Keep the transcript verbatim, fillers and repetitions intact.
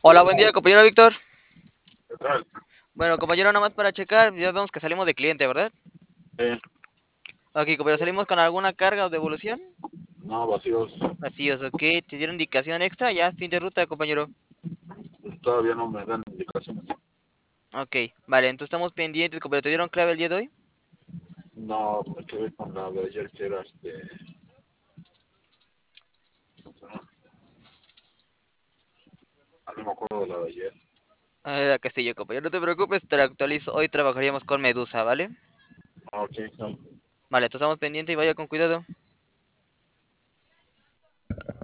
Hola, buen día, compañero Víctor. ¿Qué tal? Bueno, compañero, nada más para checar, ya vemos que salimos de cliente, ¿verdad? Eh, Ok, compañero, ¿salimos con alguna carga o devolución? no, vacíos. Vacíos, ok, ¿te dieron indicación extra? Ya, fin de ruta, compañero. Todavía no me dan indicaciones. Ok, vale, entonces estamos pendientes, compañero, ¿te dieron clave el día de hoy? No, me quedé con la de ayer que era este. Ah, no me acuerdo de la de ayer. Ah, era Castillo, compañero, no te preocupes, te la actualizo. Hoy trabajaríamos con Medusa, ¿vale? Ah, ok, no. Vale, entonces estamos pendientes y vaya con cuidado.